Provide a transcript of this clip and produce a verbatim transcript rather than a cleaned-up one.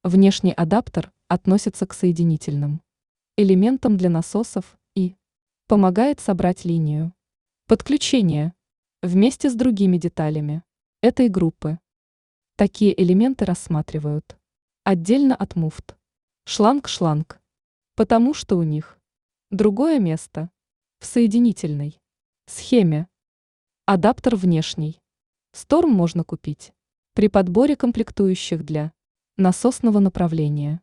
Внешний адаптер относится к соединительным элементам для насосов и помогает собрать линию подключения вместе с другими деталями этой группы. Такие элементы рассматривают отдельно от муфт. Шланг-шланг, потому что у них другое место в соединительной схеме. Адаптер внешний. Сторм можно купить при подборе комплектующих для насосного направления.